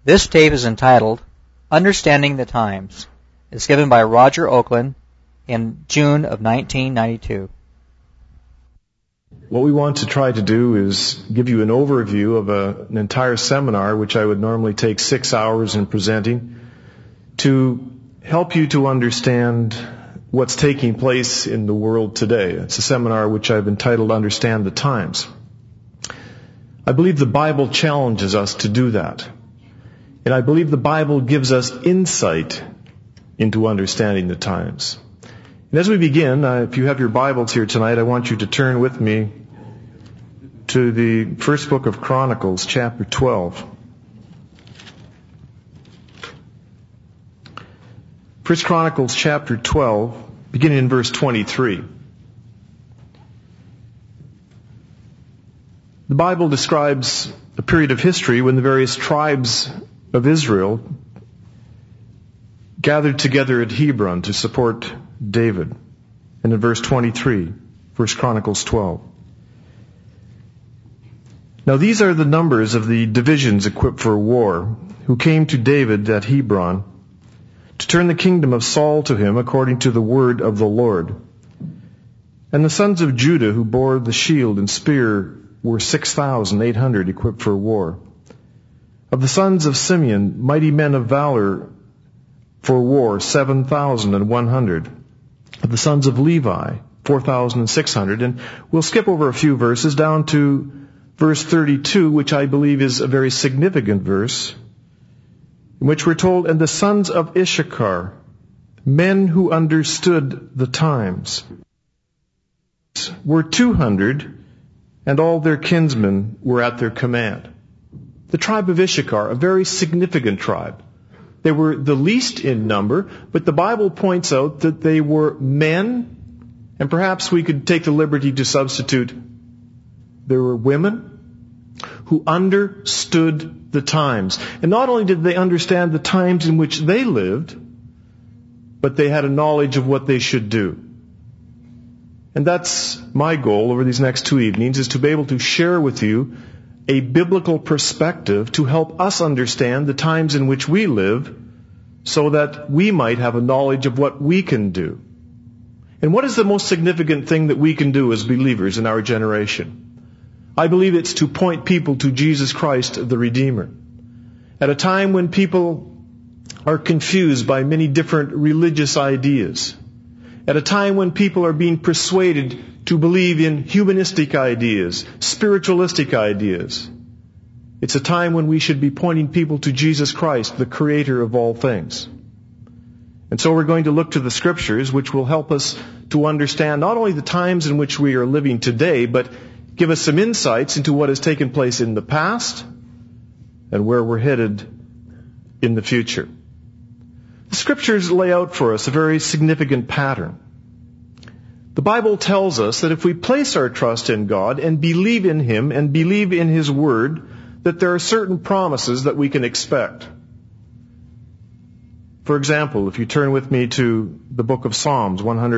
This tape is entitled Understanding the Times. It's given by Roger Oakland in June of 1992. What we want to try to do is give you an overview of an entire seminar, which I would normally take 6 hours in presenting, to help you to understand what's taking place in the world today. It's a seminar which I've entitled Understand the Times. I believe the Bible challenges us to do that. And I believe the Bible gives us insight into understanding the times. And as we begin, if you have your Bibles here tonight, I want you to turn with me to the first book of Chronicles, chapter 12. First Chronicles, chapter 12, beginning in verse 23. The Bible describes a period of history when the various tribes of Israel gathered together at Hebron to support David. And in verse 23, 1 Chronicles 12. Now these are the numbers of the divisions equipped for war, who came to David at Hebron to turn the kingdom of Saul to him according to the word of the Lord. And the sons of Judah who bore the shield and spear were 6,800 equipped for war. Of the sons of Simeon, mighty men of valor for war, 7,100. Of the sons of Levi, 4,600. And we'll skip over a few verses down to verse 32, which I believe is a very significant verse, in which we're told, and the sons of Issachar, men who understood the times, were 200, and all their kinsmen were at their command. The tribe of Issachar, a very significant tribe. They were the least in number, but the Bible points out that they were men, and perhaps we could take the liberty to substitute, there were women who understood the times. And not only did they understand the times in which they lived, but they had a knowledge of what they should do. And that's my goal over these next 2 evenings, is to be able to share with you a biblical perspective to help us understand the times in which we live so that we might have a knowledge of what we can do. And what is the most significant thing that we can do as believers in our generation? I believe it's to point people to Jesus Christ, the Redeemer. At a time when people are confused by many different religious ideas, at a time when people are being persuaded to believe in humanistic ideas, spiritualistic ideas, it's a time when we should be pointing people to Jesus Christ, the Creator of all things. And so we're going to look to the Scriptures, which will help us to understand not only the times in which we are living today, but give us some insights into what has taken place in the past and where we're headed in the future. The Scriptures lay out for us a very significant pattern. The Bible tells us that if we place our trust in God and believe in Him and believe in His Word, that there are certain promises that we can expect. For example, if you turn with me to the book of Psalms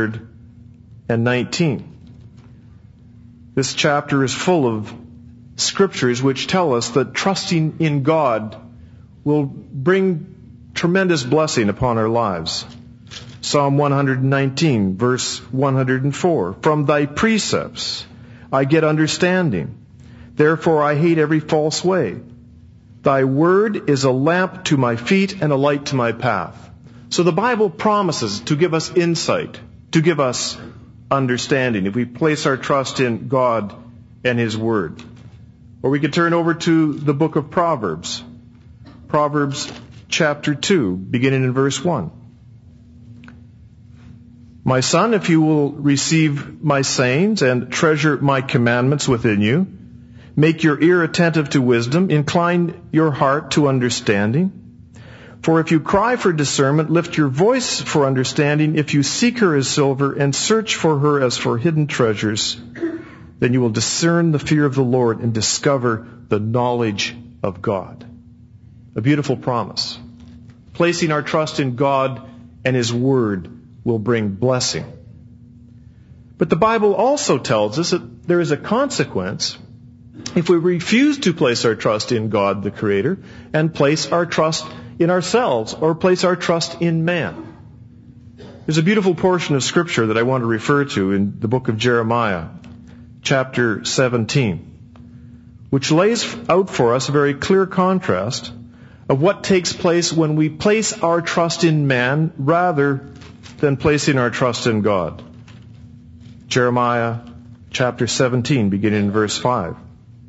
119. This chapter is full of scriptures which tell us that trusting in God will bring tremendous blessing upon our lives. Psalm 119, verse 104. From thy precepts I get understanding. Therefore I hate every false way. Thy word is a lamp to my feet and a light to my path. So the Bible promises to give us insight, to give us understanding, if we place our trust in God and His Word. Or we could turn over to the book of Proverbs. Proverbs chapter 2, beginning in verse 1. My son, if you will receive my sayings and treasure my commandments within you, make your ear attentive to wisdom, incline your heart to understanding. For if you cry for discernment, lift your voice for understanding. If you seek her as silver and search for her as for hidden treasures, then you will discern the fear of the Lord and discover the knowledge of God. A beautiful promise. Placing our trust in God and His Word will bring blessing. But the Bible also tells us that there is a consequence if we refuse to place our trust in God, the Creator, and place our trust in ourselves or place our trust in man. There's a beautiful portion of Scripture that I want to refer to in the book of Jeremiah, chapter 17, which lays out for us a very clear contrast of what takes place when we place our trust in man rather than placing our trust in God. Jeremiah chapter 17, beginning in verse 5.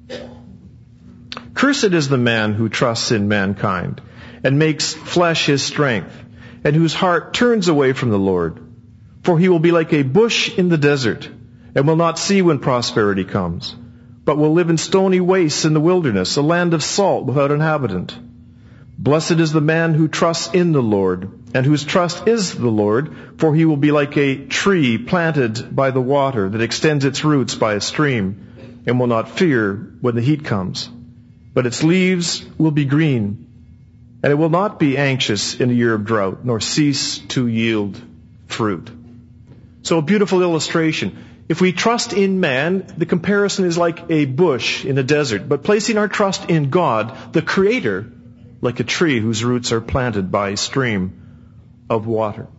Cursed is the man who trusts in mankind and makes flesh his strength, and whose heart turns away from the Lord. For he will be like a bush in the desert, and will not see when prosperity comes, but will live in stony wastes in the wilderness, a land of salt without inhabitant. Blessed is the man who trusts in the Lord, and whose trust is the Lord, for he will be like a tree planted by the water that extends its roots by a stream, and will not fear when the heat comes. But its leaves will be green, and it will not be anxious in a year of drought, nor cease to yield fruit. So a beautiful illustration. If we trust in man, the comparison is like a bush in a desert. But placing our trust in God, the Creator, like a tree whose roots are planted by a stream of water.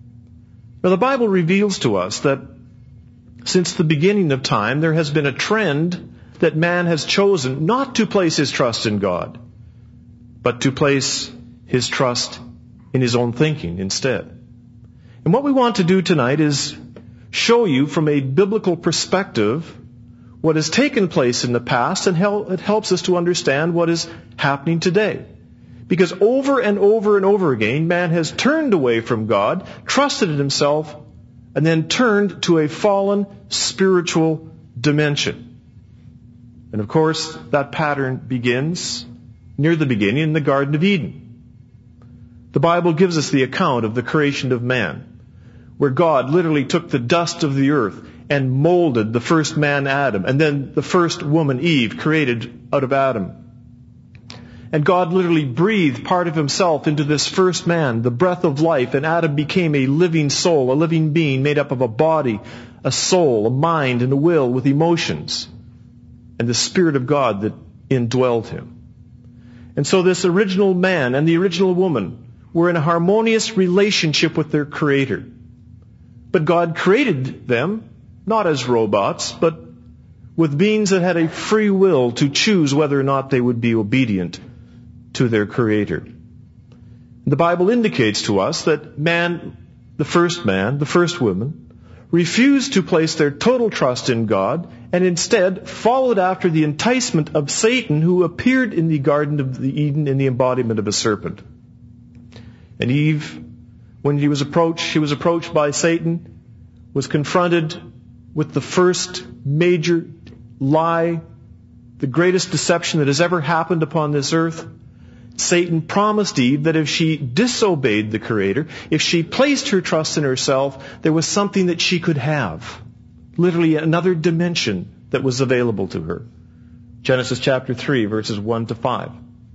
Now the Bible reveals to us that since the beginning of time, there has been a trend that man has chosen not to place his trust in God, but to place his trust in his own thinking instead. And what we want to do tonight is show you from a biblical perspective what has taken place in the past, and it helps us to understand what is happening today. Because over and over and over again, man has turned away from God, trusted in himself, and then turned to a fallen spiritual dimension. And of course, that pattern begins near the beginning in the Garden of Eden. The Bible gives us the account of the creation of man, where God literally took the dust of the earth and molded the first man Adam, and then the first woman Eve, created out of Adam. And God literally breathed part of himself into this first man, the breath of life, and Adam became a living soul, a living being made up of a body, a soul, a mind, and a will with emotions, and the Spirit of God that indwelled him. And so this original man and the original woman were in a harmonious relationship with their Creator. But God created them not as robots, but with beings that had a free will to choose whether or not they would be obedient to their Creator. The Bible indicates to us that man, the first woman, refused to place their total trust in God and instead followed after the enticement of Satan, who appeared in the Garden of Eden in the embodiment of a serpent. And Eve, when she was approached by Satan, was confronted with the first major lie, the greatest deception that has ever happened upon this earth. Satan promised Eve that if she disobeyed the Creator, if she placed her trust in herself, there was something that she could have. Literally another dimension that was available to her. Genesis chapter 3, verses 1 to 5.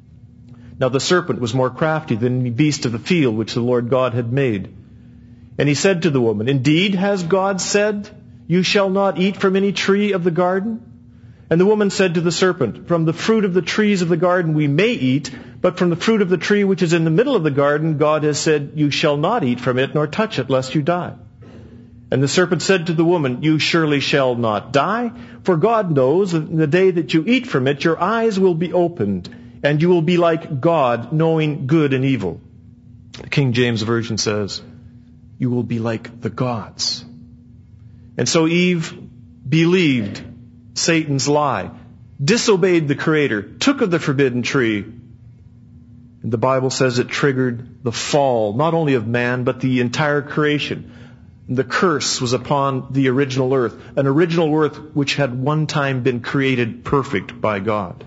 Now the serpent was more crafty than any beast of the field which the Lord God had made. And he said to the woman, Indeed, has God said, You shall not eat from any tree of the garden? And the woman said to the serpent, From the fruit of the trees of the garden we may eat, but from the fruit of the tree which is in the middle of the garden, God has said, You shall not eat from it, nor touch it, lest you die. And the serpent said to the woman, You surely shall not die, for God knows that in the day that you eat from it, your eyes will be opened, and you will be like God, knowing good and evil. The King James Version says, You will be like the gods. And so Eve believed Satan's lie, disobeyed the Creator, took of the forbidden tree. And the Bible says it triggered the fall, not only of man, but the entire creation. The curse was upon the original earth, an original earth which had one time been created perfect by God.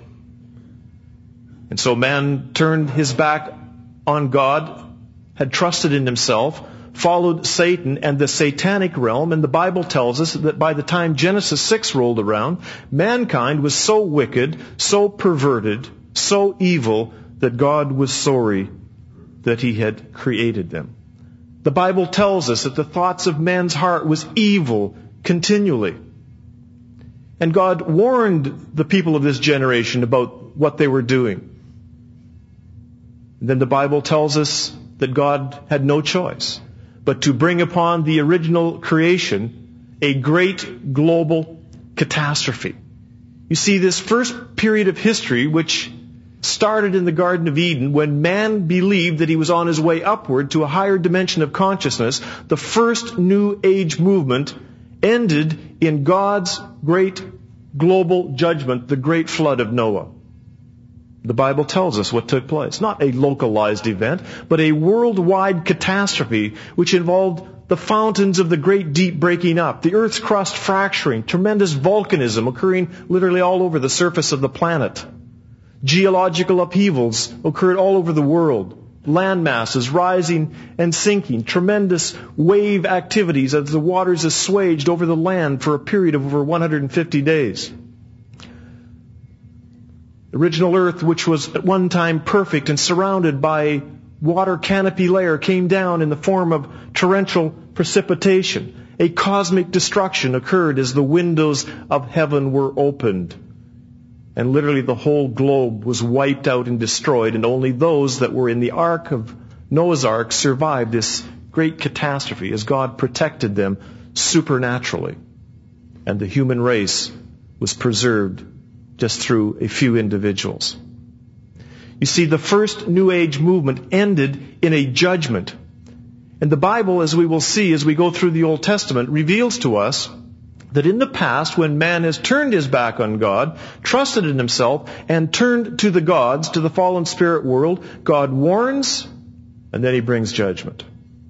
And so man turned his back on God, had trusted in himself, followed Satan and the satanic realm, and the Bible tells us that by the time Genesis 6 rolled around, mankind was so wicked, so perverted, so evil, that God was sorry that he had created them. The Bible tells us that the thoughts of man's heart was evil continually. And God warned the people of this generation about what they were doing. And then the Bible tells us that God had no choice but to bring upon the original creation a great global catastrophe. You see, this first period of history, which started in the Garden of Eden when man believed that he was on his way upward to a higher dimension of consciousness, the first New Age movement ended in God's great global judgment, the great flood of Noah. The Bible tells us what took place. Not a localized event, but a worldwide catastrophe which involved the fountains of the great deep breaking up, the earth's crust fracturing, tremendous volcanism occurring literally all over the surface of the planet. Geological upheavals occurred all over the world. Land masses rising and sinking. Tremendous wave activities as the waters assuaged over the land for a period of over 150 days. The original earth, which was at one time perfect and surrounded by water canopy layer, came down in the form of torrential precipitation. A cosmic destruction occurred as the windows of heaven were opened. And literally the whole globe was wiped out and destroyed, and only those that were in the ark of Noah's Ark survived this great catastrophe as God protected them supernaturally. And the human race was preserved just through a few individuals. You see, the first New Age movement ended in a judgment. And the Bible, as we will see as we go through the Old Testament, reveals to us that in the past, when man has turned his back on God, trusted in himself, and turned to the gods, to the fallen spirit world, God warns, and then he brings judgment.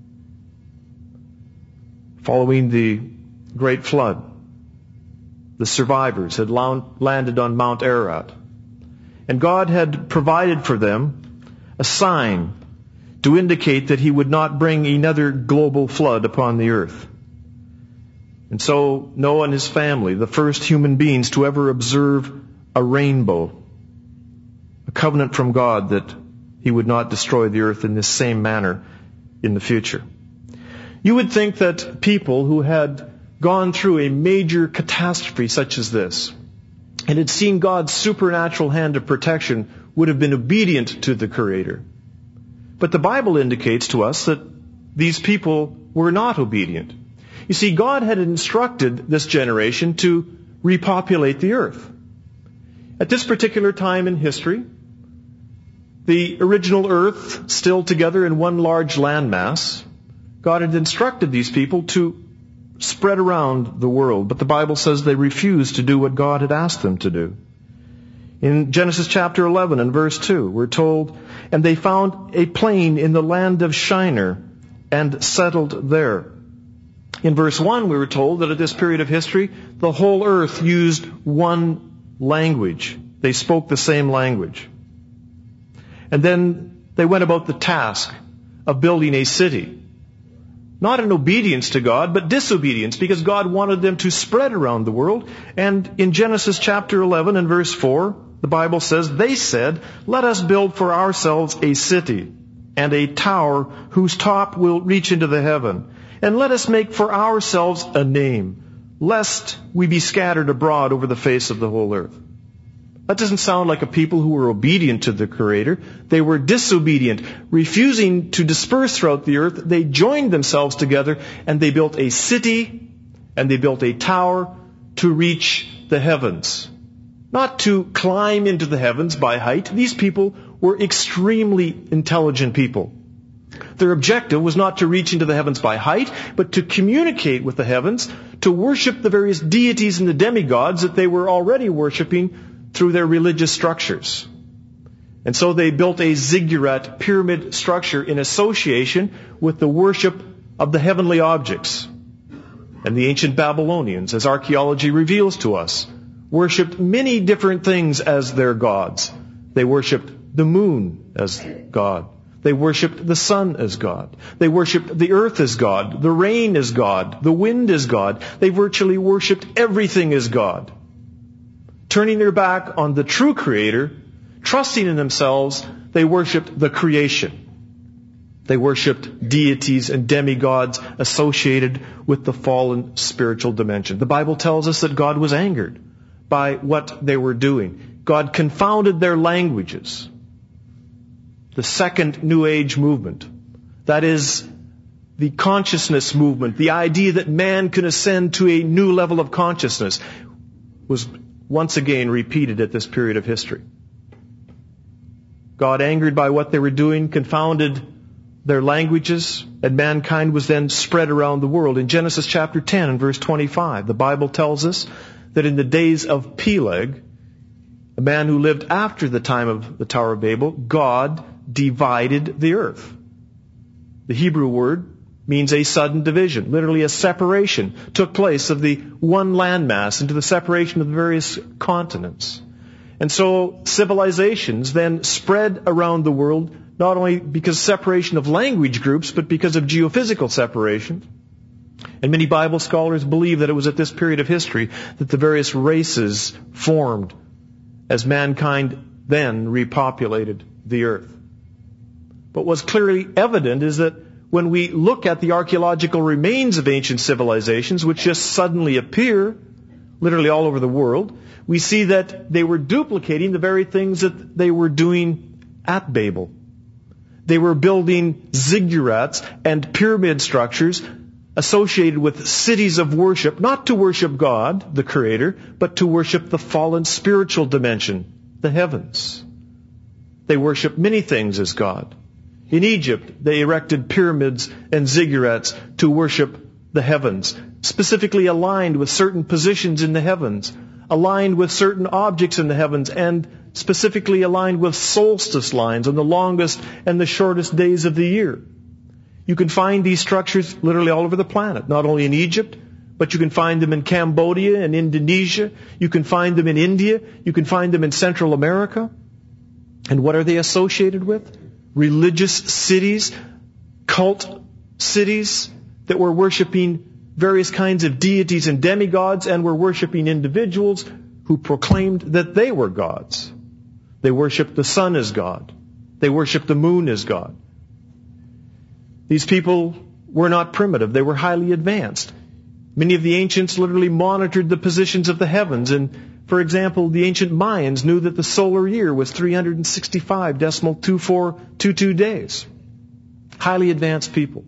Following the great flood, the survivors had landed on Mount Ararat. And God had provided for them a sign to indicate that he would not bring another global flood upon the earth. And so Noah and his family, the first human beings to ever observe a rainbow, a covenant from God that he would not destroy the earth in this same manner in the future. You would think that people who had gone through a major catastrophe such as this and had seen God's supernatural hand of protection would have been obedient to the Creator. But the Bible indicates to us that these people were not obedient. You see, God had instructed this generation to repopulate the earth. At this particular time in history, the original earth still together in one large landmass, God had instructed these people to spread around the world, but the Bible says they refused to do what God had asked them to do. In Genesis chapter 11 and verse 2, we're told, "And they found a plain in the land of Shinar and settled there." In verse 1, we were told that at this period of history, the whole earth used one language. They spoke the same language. And then they went about the task of building a city. Not in obedience to God, but disobedience, because God wanted them to spread around the world. And in Genesis chapter 11 and verse 4, the Bible says, "They said, 'Let us build for ourselves a city and a tower whose top will reach into the heaven. And let us make for ourselves a name, lest we be scattered abroad over the face of the whole earth.'" That doesn't sound like a people who were obedient to the Creator. They were disobedient, refusing to disperse throughout the earth. They joined themselves together and they built a city and they built a tower to reach the heavens. Not to climb into the heavens by height. These people were extremely intelligent people. Their objective was not to reach into the heavens by height, but to communicate with the heavens, to worship the various deities and the demigods that they were already worshiping through their religious structures. And so they built a ziggurat pyramid structure in association with the worship of the heavenly objects. And the ancient Babylonians, as archaeology reveals to us, worshipped many different things as their gods. They worshipped the moon as God. They worshipped the sun as God. They worshipped the earth as God. The rain as God. The wind as God. They virtually worshipped everything as God. Turning their back on the true Creator, trusting in themselves, they worshipped the creation. They worshipped deities and demigods associated with the fallen spiritual dimension. The Bible tells us that God was angered by what they were doing. God confounded their languages. The second New Age movement, that is the consciousness movement, the idea that man can ascend to a new level of consciousness, was once again repeated at this period of history. God, angered by what they were doing, confounded their languages, and mankind was then spread around the world. In Genesis chapter 10 and verse 25, the Bible tells us that in the days of Peleg, a man who lived after the time of the Tower of Babel, God divided the earth. The Hebrew word means a sudden division. Literally a separation took place of the one landmass into the separation of the various continents. And so civilizations then spread around the world, not only because of separation of language groups, but because of geophysical separation. And many Bible scholars believe that it was at this period of history that the various races formed as mankind then repopulated the earth. But what's clearly evident is that when we look at the archaeological remains of ancient civilizations, which just suddenly appear literally all over the world, we see that they were duplicating the very things that they were doing at Babel. They were building ziggurats and pyramid structures associated with cities of worship, not to worship God, the Creator, but to worship the fallen spiritual dimension, the heavens. They worshiped many things as God. In Egypt, they erected pyramids and ziggurats to worship the heavens, specifically aligned with certain positions in the heavens, aligned with certain objects in the heavens, and specifically aligned with solstice lines on the longest and the shortest days of the year. You can find these structures literally all over the planet, not only in Egypt, but you can find them in Cambodia and Indonesia. You can find them in India. You can find them in Central America. And what are they associated with? Religious cities, cult cities that were worshiping various kinds of deities and demigods and were worshiping individuals who proclaimed that they were gods. They worshiped the sun as God. They worshiped the moon as God. These people were not primitive. They were highly advanced. Many of the ancients literally monitored the positions of the heavens. And, for example, the ancient Mayans knew that the solar year was 365.2422 days. Highly advanced people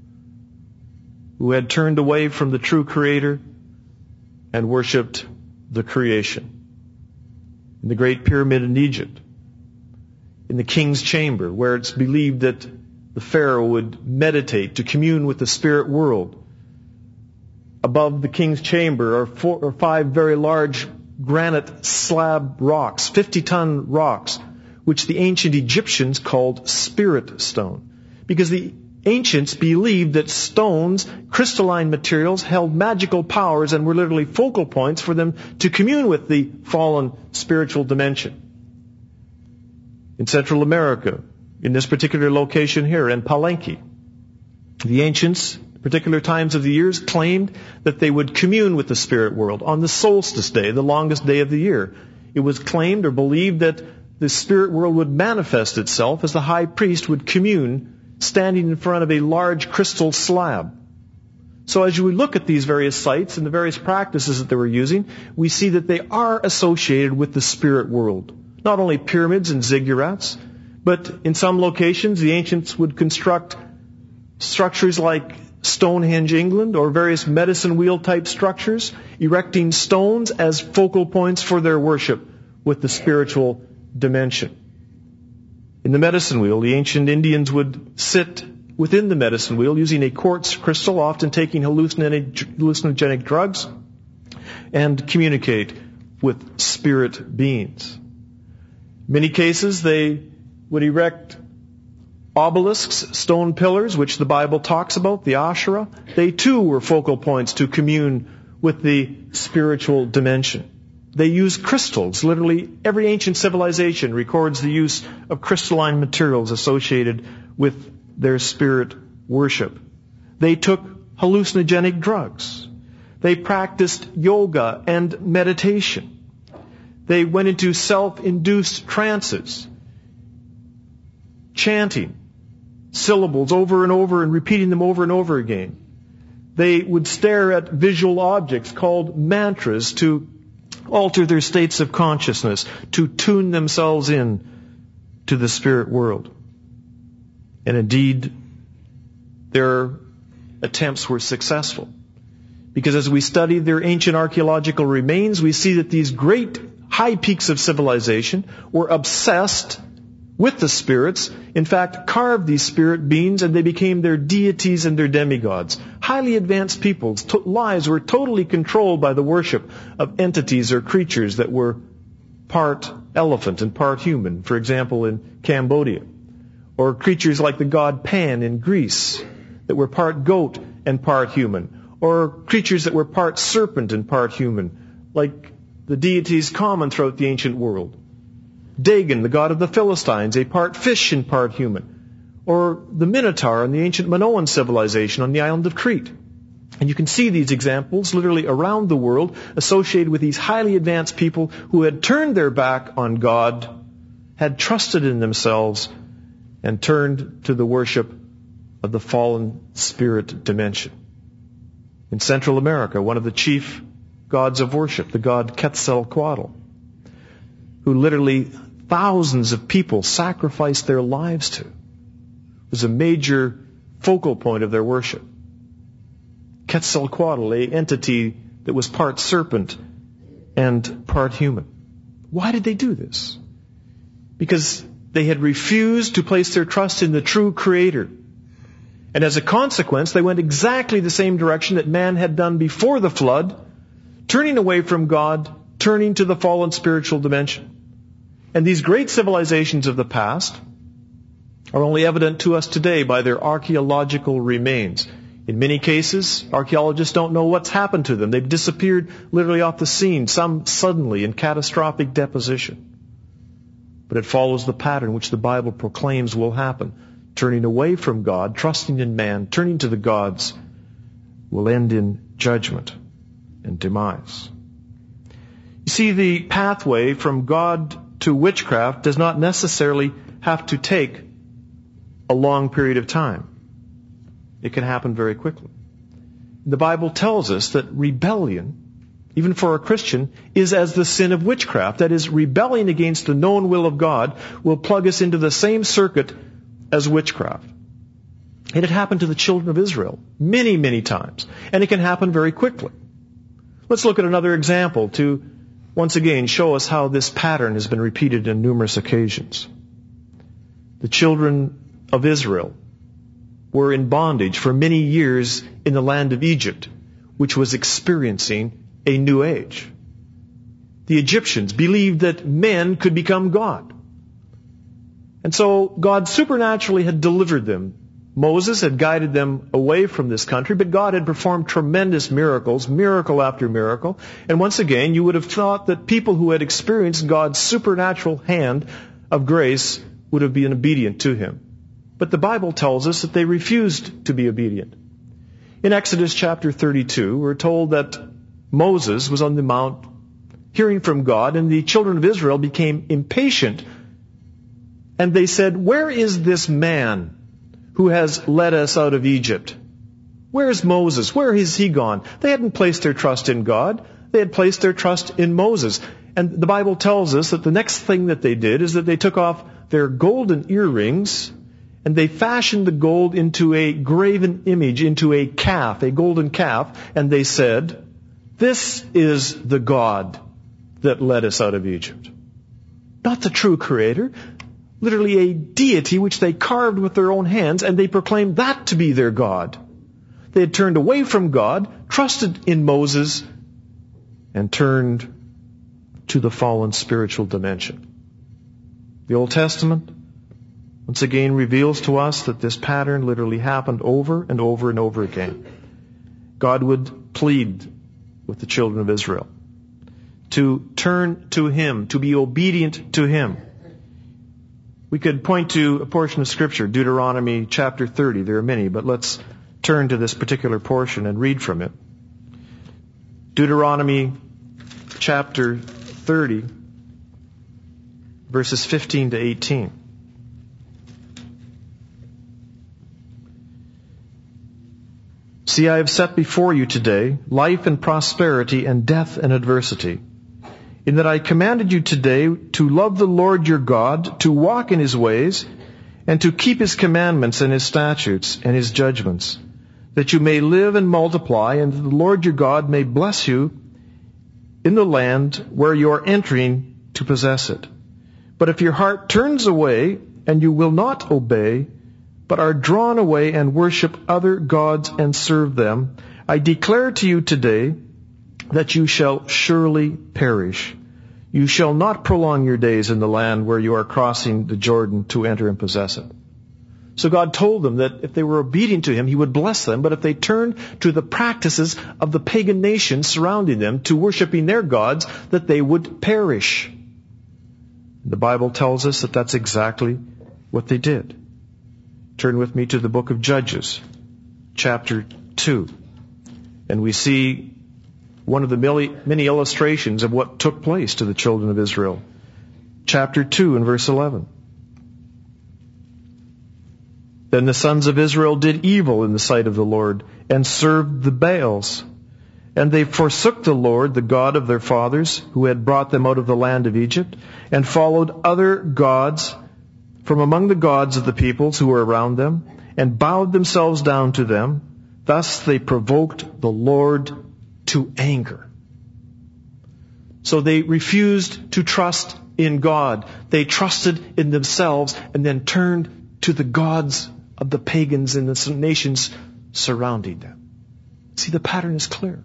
who had turned away from the true Creator and worshipped the creation. In the Great Pyramid in Egypt, in the king's chamber, where it's believed that the Pharaoh would meditate to commune with the spirit world. Above the king's chamber are 4 or 5 very large granite slab rocks, 50-ton rocks, which the ancient Egyptians called spirit stone. Because the ancients believed that stones, crystalline materials, held magical powers and were literally focal points for them to commune with the fallen spiritual dimension. In Central America, in this particular location here, in Palenque, the ancients, particular times of the years, claimed that they would commune with the spirit world on the solstice day, the longest day of the year. It was claimed or believed that the spirit world would manifest itself as the high priest would commune standing in front of a large crystal slab. So as we look at these various sites and the various practices that they were using, we see that they are associated with the spirit world. Not only pyramids and ziggurats, but in some locations the ancients would construct structures like Stonehenge, England, or various medicine wheel type structures, erecting stones as focal points for their worship with the spiritual dimension. In the medicine wheel, the ancient Indians would sit within the medicine wheel using a quartz crystal, often taking hallucinogenic drugs, and communicate with spirit beings. In many cases, they would erect obelisks, stone pillars, which the Bible talks about, the Asherah. They too were focal points to commune with the spiritual dimension. They used crystals. Literally, every ancient civilization records the use of crystalline materials associated with their spirit worship. They took hallucinogenic drugs. They practiced yoga and meditation. They went into self-induced trances, chanting syllables over and over and repeating them over and over again. They would stare at visual objects called mantras to alter their states of consciousness, to tune themselves in to the spirit world. And indeed, their attempts were successful. Because as we study their ancient archaeological remains, we see that these great high peaks of civilization were obsessed with the spirits, in fact, carved these spirit beings, and they became their deities and their demigods. Highly advanced people's lives were totally controlled by the worship of entities or creatures that were part elephant and part human, for example, in Cambodia. Or creatures like the god Pan in Greece that were part goat and part human. Or creatures that were part serpent and part human, like the deities common throughout the ancient world. Dagon, the god of the Philistines, a part fish and part human. Or the Minotaur in the ancient Minoan civilization on the island of Crete. And you can see these examples literally around the world associated with these highly advanced people who had turned their back on God, had trusted in themselves, and turned to the worship of the fallen spirit dimension. In Central America, one of the chief gods of worship, the god Quetzalcoatl, who literally thousands of people sacrificed their lives to, was a major focal point of their worship. Quetzalcoatl, an entity that was part serpent and part human. Why did they do this? Because they had refused to place their trust in the true Creator. And as a consequence, they went exactly the same direction that man had done before the flood, turning away from God, turning to the fallen spiritual dimension. And these great civilizations of the past are only evident to us today by their archaeological remains. In many cases, archaeologists don't know what's happened to them. They've disappeared literally off the scene, some suddenly in catastrophic deposition. But it follows the pattern which the Bible proclaims will happen. Turning away from God, trusting in man, turning to the gods, will end in judgment and demise. You see, the pathway from God to witchcraft does not necessarily have to take a long period of time. It can happen very quickly. The Bible tells us that rebellion, even for a Christian, is as the sin of witchcraft. That is, rebelling against the known will of God will plug us into the same circuit as witchcraft. It had happened to the children of Israel many, many times. And it can happen very quickly. Let's look at another example to once again show us how this pattern has been repeated on numerous occasions. The children of Israel were in bondage for many years in the land of Egypt, which was experiencing a new age. The Egyptians believed that men could become God. And so God supernaturally had delivered them. Moses had guided them away from this country, but God had performed tremendous miracles, miracle after miracle. And once again, you would have thought that people who had experienced God's supernatural hand of grace would have been obedient to Him. But the Bible tells us that they refused to be obedient. In Exodus chapter 32, we're told that Moses was on the mount hearing from God, and the children of Israel became impatient. And they said, "Where is this man who has led us out of Egypt? Where is Moses? Where has he gone?" They hadn't placed their trust in God. They had placed their trust in Moses. And the Bible tells us that the next thing that they did is that they took off their golden earrings and they fashioned the gold into a graven image, into a calf, a golden calf. And they said, "This is the God that led us out of Egypt." Not the true Creator. Literally a deity which they carved with their own hands, and they proclaimed that to be their God. They had turned away from God, trusted in Moses, and turned to the fallen spiritual dimension. The Old Testament, once again, reveals to us that this pattern literally happened over and over and over again. God would plead with the children of Israel to turn to Him, to be obedient to Him. We could point to a portion of Scripture, Deuteronomy chapter 30. There are many, but let's turn to this particular portion and read from it. Deuteronomy chapter 30, verses 15 to 18. "See, I have set before you today life and prosperity and death and adversity. in that I commanded you today to love the Lord your God, to walk in His ways, and to keep His commandments and His statutes and His judgments, that you may live and multiply, and the Lord your God may bless you in the land where you are entering to possess it. But if your heart turns away, and you will not obey, but are drawn away and worship other gods and serve them, I declare to you today that you shall surely perish. You shall not prolong your days in the land where you are crossing the Jordan to enter and possess it. So God told them that if they were obedient to Him, He would bless them, but if they turned to the practices of the pagan nations surrounding them, to worshiping their gods, that they would perish. The Bible tells us that that's exactly what they did. Turn with me to the book of Judges, chapter 2. And we see one of the many illustrations of what took place to the children of Israel. Chapter 2 and verse 11. Then the sons of Israel did evil in the sight of the Lord, and served the Baals. And they forsook the Lord, the God of their fathers, who had brought them out of the land of Egypt, and followed other gods from among the gods of the peoples who were around them, and bowed themselves down to them. Thus they provoked the Lord to anger. So they refused to trust in God. They trusted in themselves and then turned to the gods of the pagans and the nations surrounding them. See, the pattern is clear.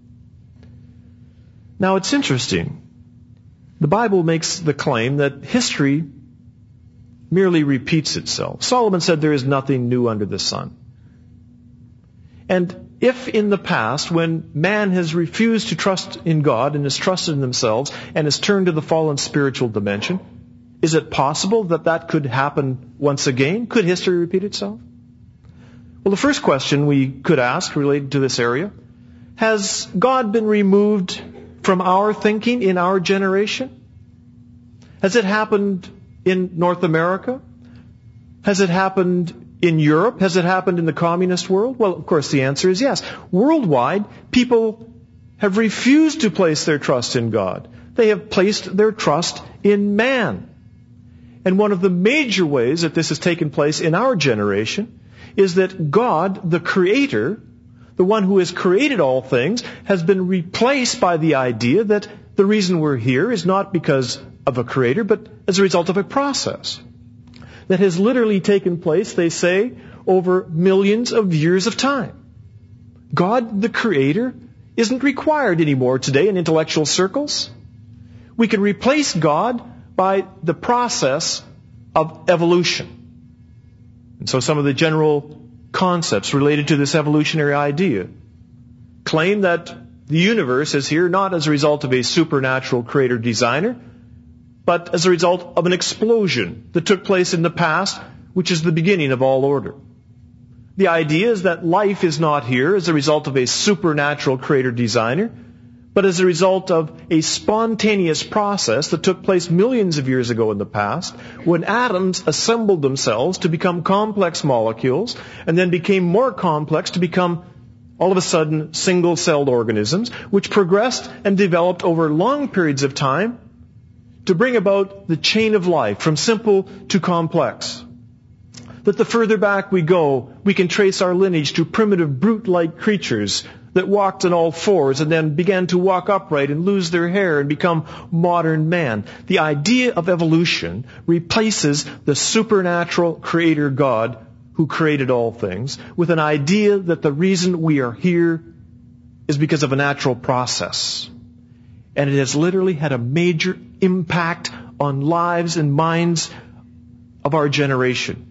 Now it's interesting. The Bible makes the claim that history merely repeats itself. Solomon said there is nothing new under the sun. And if in the past, when man has refused to trust in God and has trusted in themselves and has turned to the fallen spiritual dimension, is it possible that that could happen once again? Could history repeat itself? Well, the first question we could ask related to this area, has God been removed from our thinking in our generation? Has it happened in North America? Has it happened in Europe? Has it happened in the communist world? Well, of course, the answer is yes. Worldwide, people have refused to place their trust in God. They have placed their trust in man. And one of the major ways that this has taken place in our generation is that God, the Creator, the one who has created all things, has been replaced by the idea that the reason we're here is not because of a Creator, but as a result of a process that has literally taken place, they say, over millions of years of time. God, the Creator, isn't required anymore today in intellectual circles. We can replace God by the process of evolution. And so some of the general concepts related to this evolutionary idea claim that the universe is here not as a result of a supernatural creator designer, but as a result of an explosion that took place in the past, which is the beginning of all order. The idea is that life is not here as a result of a supernatural creator designer, but as a result of a spontaneous process that took place millions of years ago in the past, when atoms assembled themselves to become complex molecules, and then became more complex to become, all of a sudden, single-celled organisms, which progressed and developed over long periods of time to bring about the chain of life from simple to complex. That the further back we go, we can trace our lineage to primitive brute-like creatures that walked on all fours and then began to walk upright and lose their hair and become modern man. The idea of evolution replaces the supernatural creator God who created all things with an idea that the reason we are here is because of a natural process. And it has literally had a major impact on lives and minds of our generation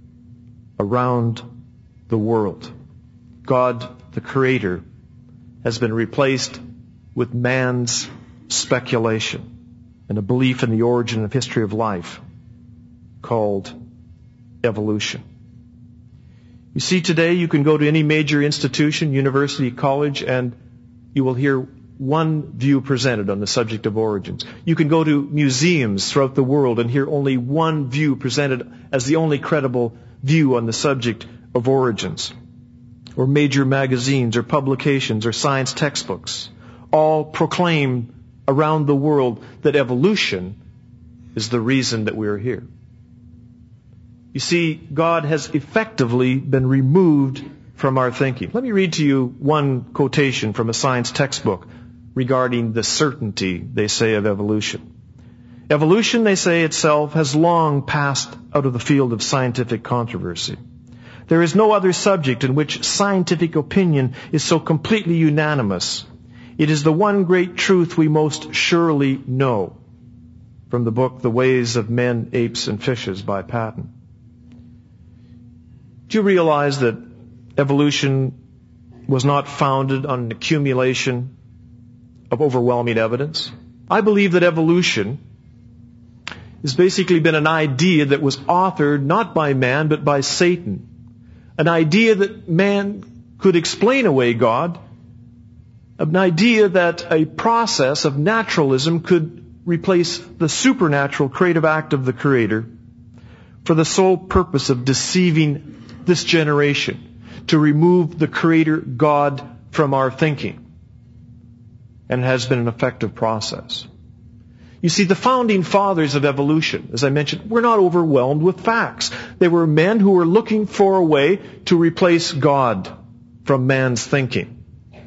around the world. God, the Creator, has been replaced with man's speculation and a belief in the origin and history of life called evolution. You see, today you can go to any major institution, university, college, and you will hear one view presented on the subject of origins. You can go to museums throughout the world and hear only one view presented as the only credible view on the subject of origins. Or major magazines or publications or science textbooks all proclaim around the world that evolution is the reason that we are here. You see, God has effectively been removed from our thinking. Let me read to you one quotation from a science textbook regarding the certainty, they say, of evolution. Evolution, they say itself, has long passed out of the field of scientific controversy. There is no other subject in which scientific opinion is so completely unanimous. It is the one great truth we most surely know. From the book, The Ways of Men, Apes, and Fishes by Patton. Do you realize that evolution was not founded on an accumulation of overwhelming evidence? I believe that evolution has basically been an idea that was authored not by man but by Satan. An idea that man could explain away God. An idea that a process of naturalism could replace the supernatural creative act of the Creator for the sole purpose of deceiving this generation, to remove the Creator God from our thinking. And it has been an effective process. You see, the founding fathers of evolution, as I mentioned, were not overwhelmed with facts. They were men who were looking for a way to replace God from man's thinking.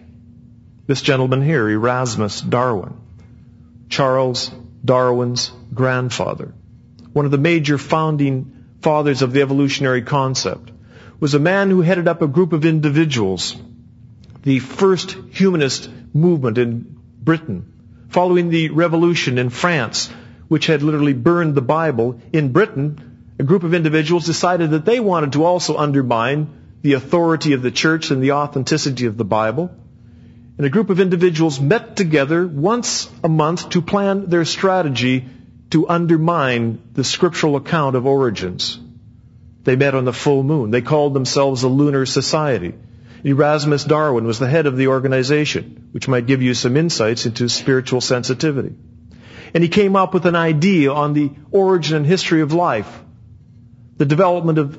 This gentleman here, Erasmus Darwin, Charles Darwin's grandfather, one of the major founding fathers of the evolutionary concept, was a man who headed up a group of individuals, the first humanist movement in Britain, following the revolution in France, which had literally burned the Bible. In Britain, a group of individuals decided that they wanted to also undermine the authority of the church and the authenticity of the Bible. And a group of individuals met together once a month to plan their strategy to undermine the scriptural account of origins. They met on the full moon. They called themselves a lunar society. Erasmus Darwin was the head of the organization, which might give you some insights into spiritual sensitivity. And he came up with an idea on the origin and history of life, the development of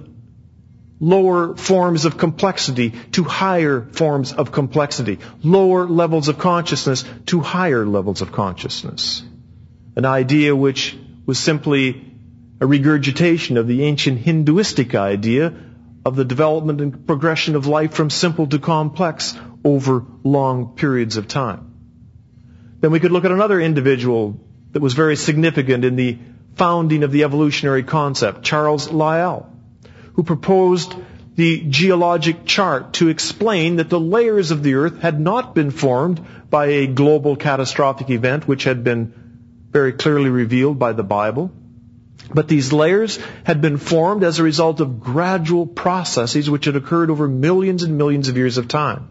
lower forms of complexity to higher forms of complexity, lower levels of consciousness to higher levels of consciousness. An idea which was simply a regurgitation of the ancient Hinduistic idea of the development and progression of life from simple to complex over long periods of time. Then we could look at another individual that was very significant in the founding of the evolutionary concept, Charles Lyell, who proposed the geologic chart to explain that the layers of the earth had not been formed by a global catastrophic event, which had been very clearly revealed by the Bible, but these layers had been formed as a result of gradual processes which had occurred over millions and millions of years of time.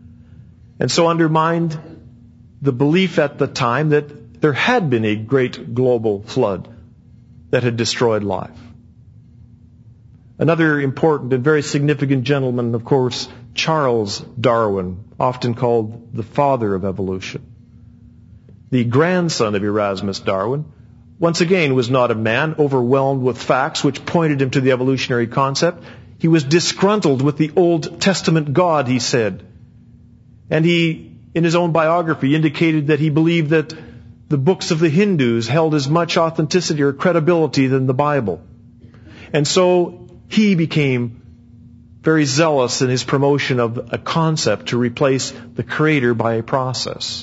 And so undermined the belief at the time that there had been a great global flood that had destroyed life. Another important and very significant gentleman, of course, Charles Darwin, often called the father of evolution. The grandson of Erasmus Darwin, once again, was not a man overwhelmed with facts which pointed him to the evolutionary concept. He was disgruntled with the Old Testament God, he said. And he, in his own biography, indicated that he believed that the books of the Hindus held as much authenticity or credibility than the Bible. And so he became very zealous in his promotion of a concept to replace the Creator by a process.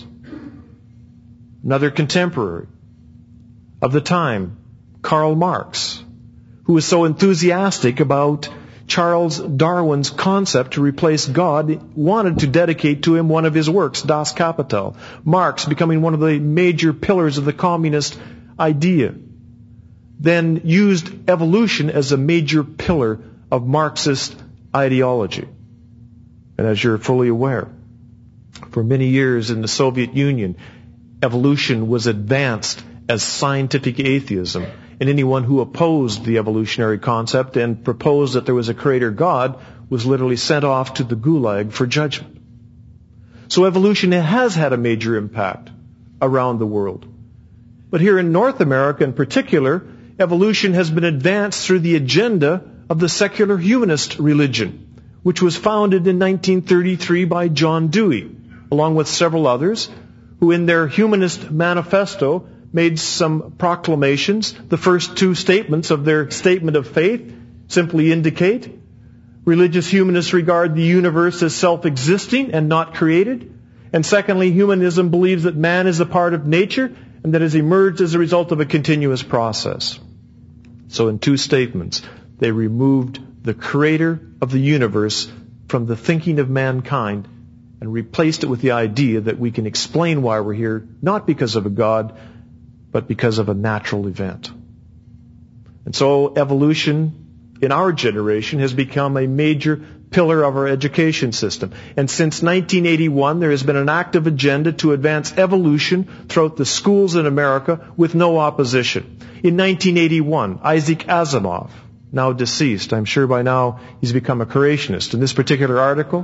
Another contemporary of the time, Karl Marx, who was so enthusiastic about Charles Darwin's concept to replace God, wanted to dedicate to him one of his works, Das Kapital. Marx, becoming one of the major pillars of the communist idea, then used evolution as a major pillar of Marxist ideology. And as you're fully aware, for many years in the Soviet Union, evolution was advanced as scientific atheism. And anyone who opposed the evolutionary concept and proposed that there was a creator God was literally sent off to the gulag for judgment. So evolution has had a major impact around the world. But here in North America in particular, evolution has been advanced through the agenda of the secular humanist religion, which was founded in 1933 by John Dewey, along with several others, who in their Humanist Manifesto made some proclamations. The first two statements of their statement of faith simply indicate religious humanists regard the universe as self-existing and not created. And secondly, humanism believes that man is a part of nature and that has emerged as a result of a continuous process. So in two statements, they removed the creator of the universe from the thinking of mankind and replaced it with the idea that we can explain why we're here, not because of a God, but because of a natural event. And so evolution in our generation has become a major pillar of our education system. And since 1981, there has been an active agenda to advance evolution throughout the schools in America with no opposition. In 1981, Isaac Asimov, now deceased, I'm sure by now he's become a creationist. In this particular article,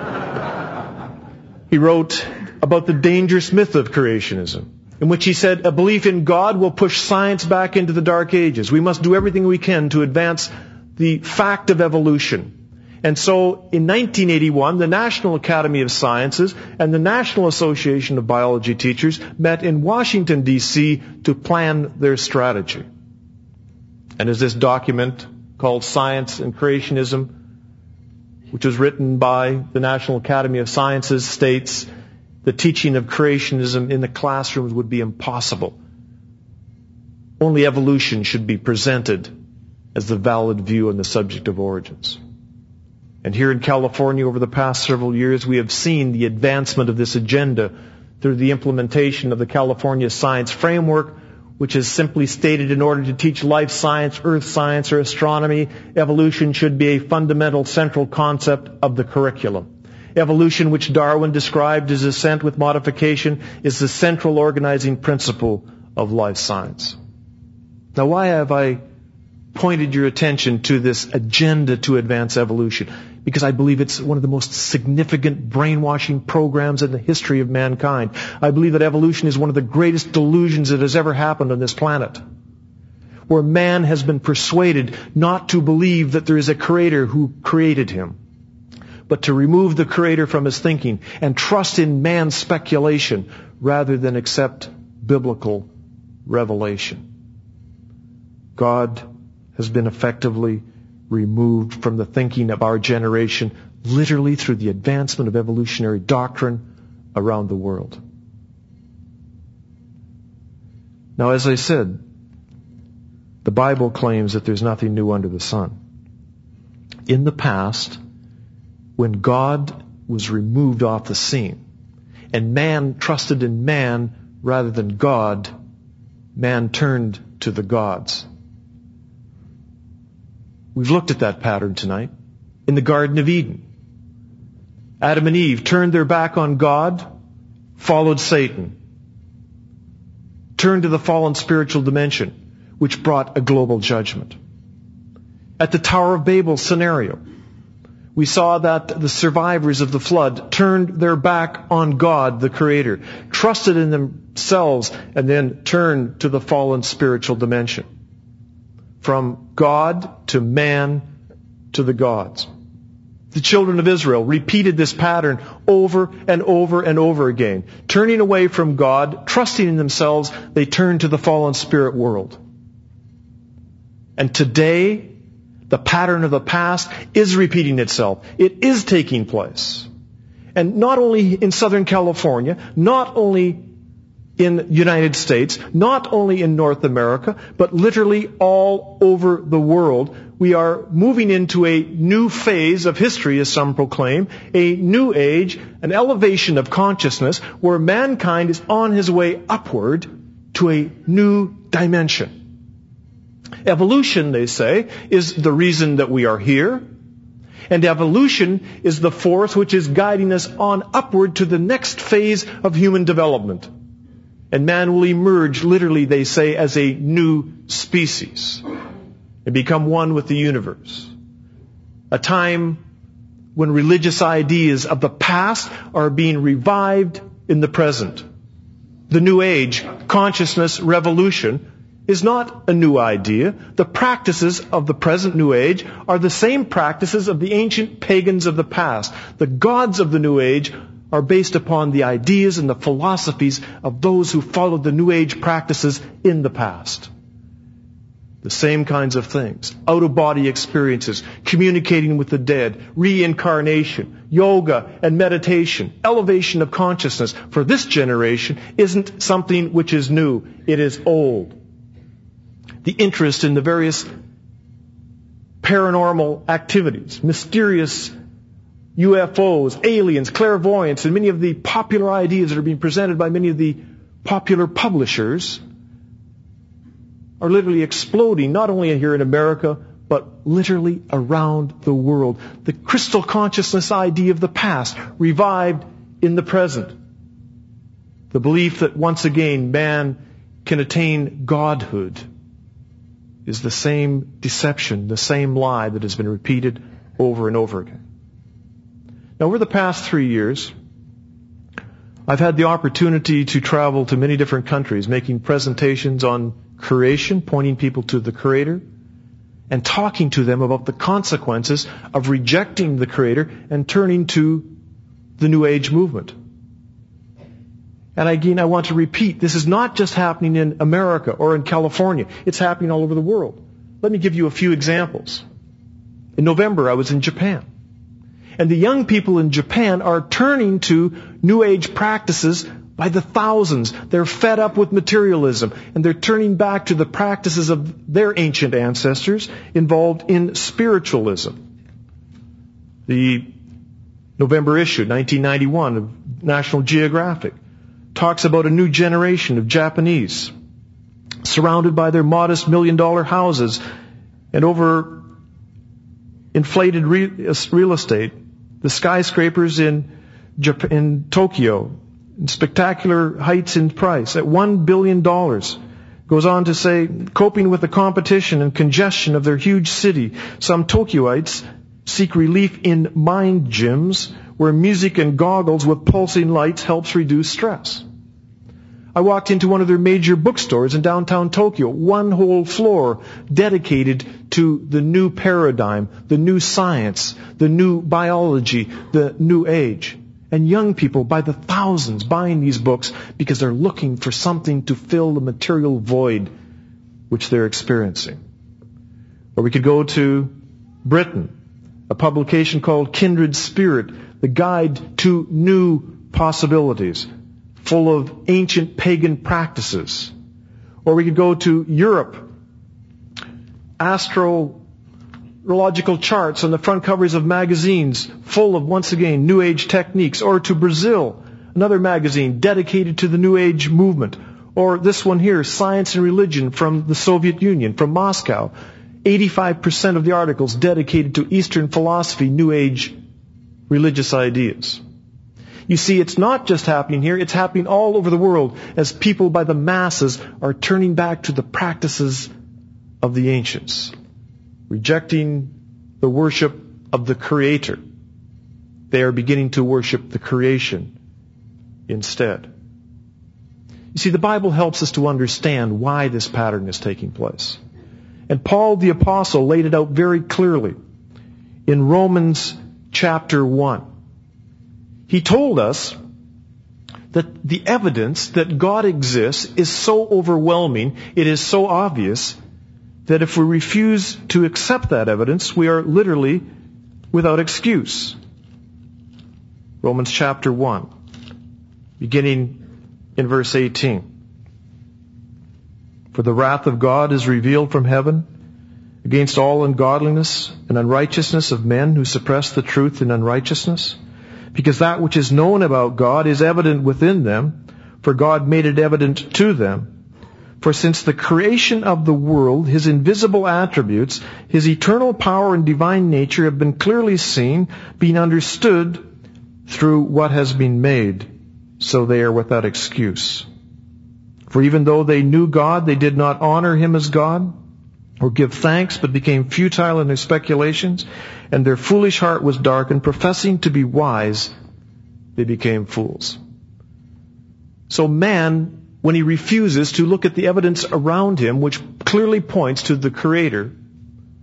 he wrote about the dangerous myth of creationism, in which he said, a belief in God will push science back into the dark ages. We must do everything we can to advance the fact of evolution. And so in 1981, the National Academy of Sciences and the National Association of Biology Teachers met in Washington, D.C. to plan their strategy. And as this document called Science and Creationism, which was written by the National Academy of Sciences, states, the teaching of creationism in the classrooms would be impossible. Only evolution should be presented as the valid view on the subject of origins. And here in California, over the past several years, we have seen the advancement of this agenda through the implementation of the California Science Framework, which is simply stated in order to teach life science, earth science, or astronomy, evolution should be a fundamental central concept of the curriculum. Evolution, which Darwin described as ascent with modification, is the central organizing principle of life science. Now, why have I pointed your attention to this agenda to advance evolution? Because I believe it's one of the most significant brainwashing programs in the history of mankind. I believe that evolution is one of the greatest delusions that has ever happened on this planet, where man has been persuaded not to believe that there is a creator who created him, but to remove the creator from his thinking and trust in man's speculation rather than accept biblical revelation. God has been effectively removed from the thinking of our generation, literally through the advancement of evolutionary doctrine around the world. Now, as I said, the Bible claims that there's nothing new under the sun. In the past, when God was removed off the scene and man trusted in man rather than God, man turned to the gods. We've looked at that pattern tonight in the Garden of Eden. Adam and Eve turned their back on God, followed Satan, turned to the fallen spiritual dimension, which brought a global judgment. At the Tower of Babel scenario, we saw that the survivors of the flood turned their back on God, the Creator, trusted in themselves, and then turned to the fallen spiritual dimension. From God to man to the gods. The children of Israel repeated this pattern over and over and over again. Turning away from God, trusting in themselves, they turned to the fallen spirit world. And today, the pattern of the past is repeating itself. It is taking place. And not only in Southern California, not only in the United States, not only in North America, but literally all over the world, we are moving into a new phase of history, as some proclaim, a new age, an elevation of consciousness where mankind is on his way upward to a new dimension. Evolution, they say, is the reason that we are here. And evolution is the force which is guiding us on upward to the next phase of human development. And man will emerge, literally, they say, as a new species and become one with the universe. A time when religious ideas of the past are being revived in the present. The New Age consciousness revolution is not a new idea. The practices of the present New Age are the same practices of the ancient pagans of the past. The gods of the New Age are based upon the ideas and the philosophies of those who followed the New Age practices in the past. The same kinds of things. Out-of-body experiences, communicating with the dead, reincarnation, yoga and meditation, elevation of consciousness for this generation isn't something which is new. It is old. The interest in the various paranormal activities, mysterious UFOs, aliens, clairvoyance, and many of the popular ideas that are being presented by many of the popular publishers are literally exploding, not only here in America, but literally around the world. The crystal consciousness idea of the past revived in the present. The belief that once again man can attain godhood is the same deception, the same lie that has been repeated over and over again. Now, over the past 3 years, I've had the opportunity to travel to many different countries, making presentations on creation, pointing people to the Creator, and talking to them about the consequences of rejecting the Creator and turning to the New Age movement. And again, I want to repeat, this is not just happening in America or in California. It's happening all over the world. Let me give you a few examples. In November, I was in Japan. And the young people in Japan are turning to New Age practices by the thousands. They're fed up with materialism, and they're turning back to the practices of their ancient ancestors involved in spiritualism. The November issue, 1991, of National Geographic, talks about a new generation of Japanese surrounded by their modest $1 million houses and over inflated real estate, the skyscrapers in Tokyo, in spectacular heights in price at $1 billion. Goes on to say, coping with the competition and congestion of their huge city, some Tokyoites seek relief in mind gyms where music and goggles with pulsing lights helps reduce stress. I walked into one of their major bookstores in downtown Tokyo, one whole floor dedicated to the new paradigm, the new science, the new biology, the new age. And young people by the thousands buying these books because they're looking for something to fill the material void which they're experiencing. Or we could go to Britain, a publication called Kindred Spirit, the guide to new possibilities, full of ancient pagan practices. Or we could go to Europe, astrological charts on the front covers of magazines full of, once again, New Age techniques. Or to Brazil, another magazine dedicated to the New Age movement. Or this one here, Science and Religion from the Soviet Union, from Moscow. 85% of the articles dedicated to Eastern philosophy, New Age religious ideas. You see, it's not just happening here, it's happening all over the world as people by the masses are turning back to the practices of the ancients, rejecting the worship of the Creator. They are beginning to worship the creation instead. You see, the Bible helps us to understand why this pattern is taking place. And Paul the Apostle laid it out very clearly in Romans chapter 1. He told us that the evidence that God exists is so overwhelming, it is so obvious, that if we refuse to accept that evidence, we are literally without excuse. Romans chapter 1, beginning in verse 18. For the wrath of God is revealed from heaven against all ungodliness and unrighteousness of men who suppress the truth in unrighteousness, because that which is known about God is evident within them, for God made it evident to them. For since the creation of the world, His invisible attributes, His eternal power and divine nature have been clearly seen, being understood through what has been made, so they are without excuse. For even though they knew God, they did not honor Him as God, or give thanks, but became futile in their speculations, and their foolish heart was darkened. Professing to be wise, they became fools. So man, when he refuses to look at the evidence around him, which clearly points to the Creator,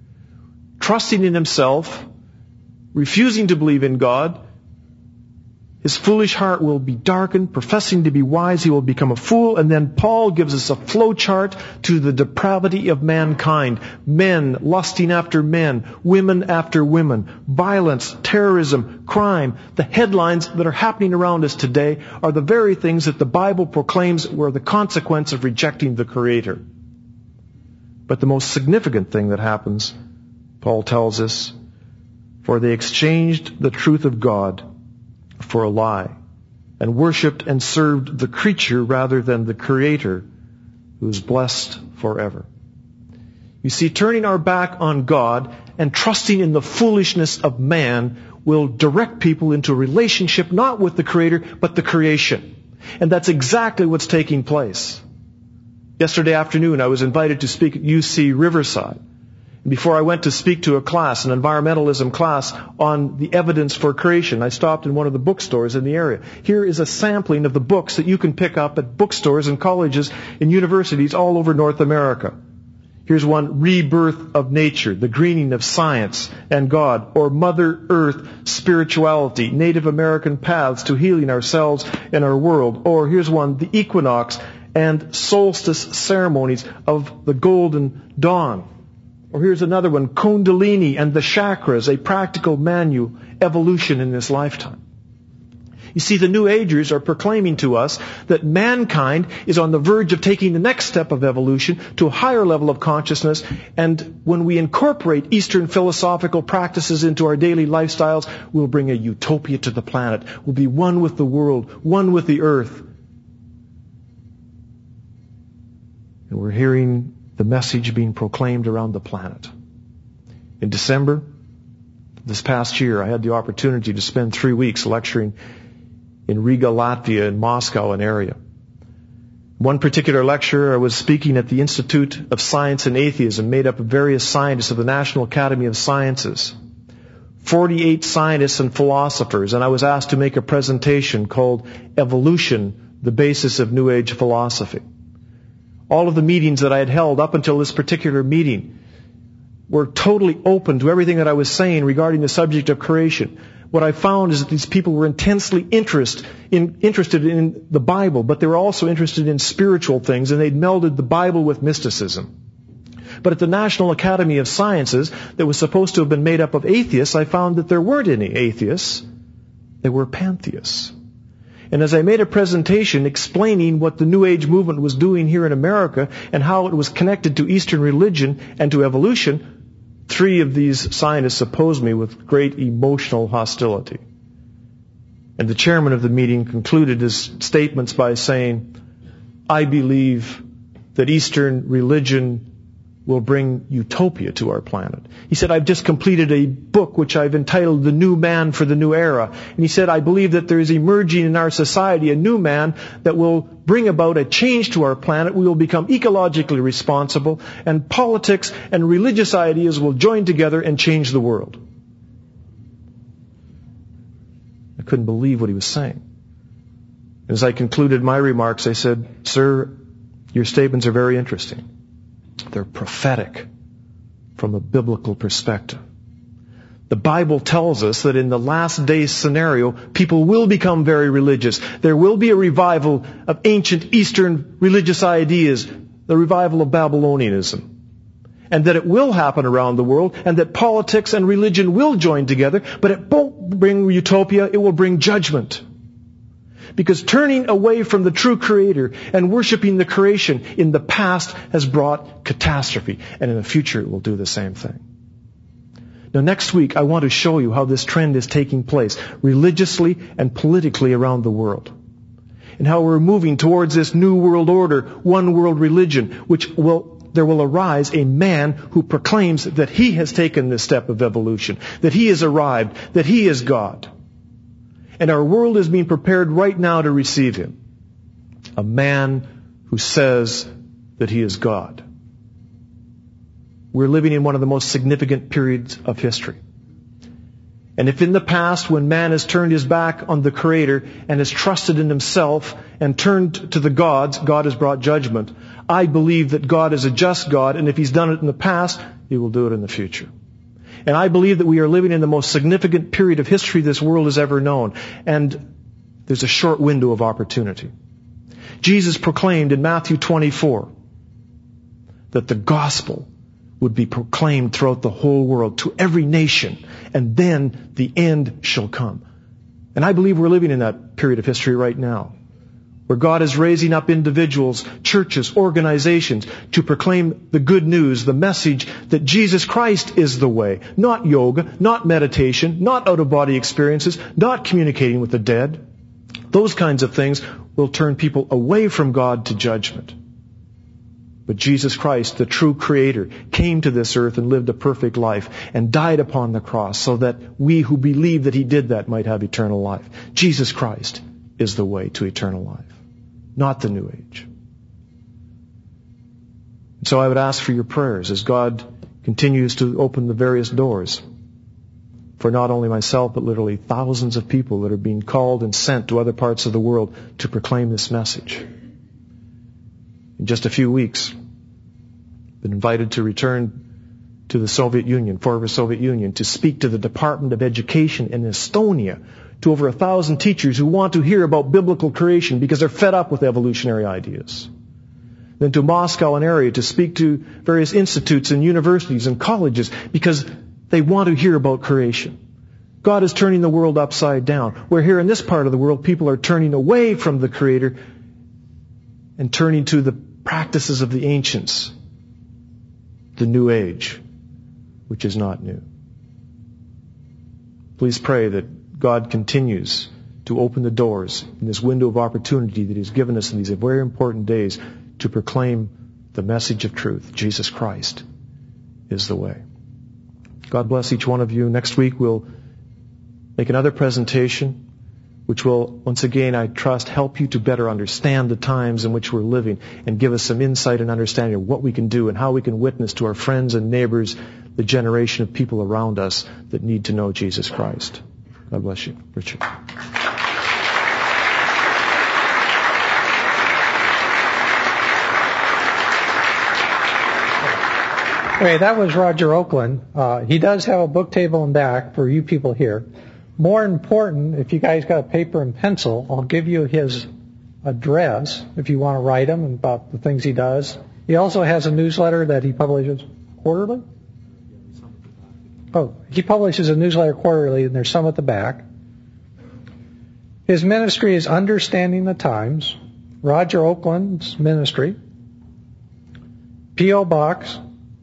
trusting in himself, refusing to believe in God, His foolish heart will be darkened. Professing to be wise, he will become a fool. And then Paul gives us a flow chart to the depravity of mankind. Men lusting after men, women after women, violence, terrorism, crime. The headlines that are happening around us today are the very things that the Bible proclaims were the consequence of rejecting the Creator. But the most significant thing that happens, Paul tells us, for they exchanged the truth of God for a lie, and worshipped and served the creature rather than the Creator, who is blessed forever. You see, turning our back on God and trusting in the foolishness of man will direct people into a relationship not with the Creator, but the creation. And that's exactly what's taking place. Yesterday afternoon, I was invited to speak at UC Riverside. Before I went to speak to a class, an environmentalism class, on the evidence for creation, I stopped in one of the bookstores in the area. Here is a sampling of the books that you can pick up at bookstores and colleges and universities all over North America. Here's one, Rebirth of Nature, The Greening of Science and God, or Mother Earth, Spirituality, Native American Paths to Healing Ourselves and Our World. Or here's one, The Equinox and Solstice Ceremonies of the Golden Dawn. Or here's another one, Kundalini and the Chakras, a practical manual, evolution in this lifetime. You see, the New Agers are proclaiming to us that mankind is on the verge of taking the next step of evolution to a higher level of consciousness, and when we incorporate Eastern philosophical practices into our daily lifestyles, we'll bring a utopia to the planet. We'll be one with the world, one with the earth. And we're hearing the message being proclaimed around the planet. In December, this past year, I had the opportunity to spend 3 weeks lecturing in Riga, Latvia, and Moscow, an area. One particular lecture, I was speaking at the Institute of Science and Atheism, made up of various scientists of the National Academy of Sciences. 48 scientists and philosophers, and I was asked to make a presentation called Evolution, the Basis of New Age Philosophy. All of the meetings that I had held up until this particular meeting were totally open to everything that I was saying regarding the subject of creation. What I found is that these people were intensely interested in the Bible, but they were also interested in spiritual things, and they'd melded the Bible with mysticism. But at the National Academy of Sciences, that was supposed to have been made up of atheists, I found that there weren't any atheists. They were pantheists. And as I made a presentation explaining what the New Age movement was doing here in America and how it was connected to Eastern religion and to evolution, 3 of these scientists opposed me with great emotional hostility. And the chairman of the meeting concluded his statements by saying, I believe that Eastern religion will bring utopia to our planet. He said, I've just completed a book which I've entitled The New Man for the New Era. And he said, I believe that there is emerging in our society a new man that will bring about a change to our planet. We will become ecologically responsible, and politics and religious ideas will join together and change the world. I couldn't believe what he was saying. As I concluded my remarks, I said, Sir, your statements are very interesting. They're prophetic from a biblical perspective. The Bible tells us that in the last days scenario, people will become very religious. There will be a revival of ancient Eastern religious ideas, the revival of Babylonianism. And that it will happen around the world, and that politics and religion will join together, but it won't bring utopia, it will bring judgment. Because turning away from the true Creator and worshiping the creation in the past has brought catastrophe. And in the future it will do the same thing. Now next week I want to show you how this trend is taking place religiously and politically around the world. And how we're moving towards this new world order, one world religion, there will arise a man who proclaims that he has taken this step of evolution, that he has arrived, that he is God. And our world is being prepared right now to receive him. A man who says that he is God. We're living in one of the most significant periods of history. And if in the past, when man has turned his back on the Creator and has trusted in himself and turned to the gods, God has brought judgment. I believe that God is a just God, and if he's done it in the past, he will do it in the future. And I believe that we are living in the most significant period of history this world has ever known. And there's a short window of opportunity. Jesus proclaimed in Matthew 24 that the gospel would be proclaimed throughout the whole world to every nation, and then the end shall come. And I believe we're living in that period of history right now, where God is raising up individuals, churches, organizations to proclaim the good news, the message that Jesus Christ is the way. Not yoga, not meditation, not out-of-body experiences, not communicating with the dead. Those kinds of things will turn people away from God to judgment. But Jesus Christ, the true Creator, came to this earth and lived a perfect life and died upon the cross so that we who believe that He did that might have eternal life. Jesus Christ is the way to eternal life, not the New Age. And so I would ask for your prayers as God continues to open the various doors for not only myself, but literally thousands of people that are being called and sent to other parts of the world to proclaim this message. In just a few weeks, I've been invited to return to the Soviet Union, former Soviet Union, to speak to the Department of Education in Estonia to over 1,000 teachers who want to hear about biblical creation because they're fed up with evolutionary ideas. Then to Moscow and area to speak to various institutes and universities and colleges because they want to hear about creation. God is turning the world upside down. Where here in this part of the world, people are turning away from the Creator and turning to the practices of the ancients, the New Age, which is not new. Please pray that God continues to open the doors in this window of opportunity that He's given us in these very important days to proclaim the message of truth. Jesus Christ is the way. God bless each one of you. Next week we'll make another presentation which will, once again, I trust, help you to better understand the times in which we're living and give us some insight and understanding of what we can do and how we can witness to our friends and neighbors, the generation of people around us that need to know Jesus Christ. God bless you. Richard. Okay, that was Roger Oakland. He does have a book table in back for you people here. More important, if you guys got a paper and pencil, I'll give you his address if you want to write him about the things he does. He also has a newsletter that he publishes quarterly. Oh, he publishes a newsletter quarterly, and there's some at the back. His ministry is Understanding the Times, Roger Oakland's ministry, P.O. Box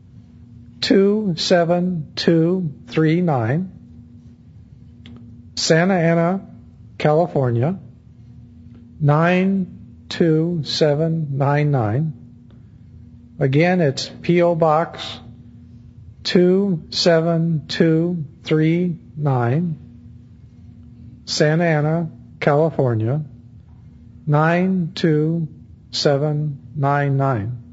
27239, Santa Ana, California, 92799. Again, it's P.O. Box 27239, Santa Ana, California, 92799.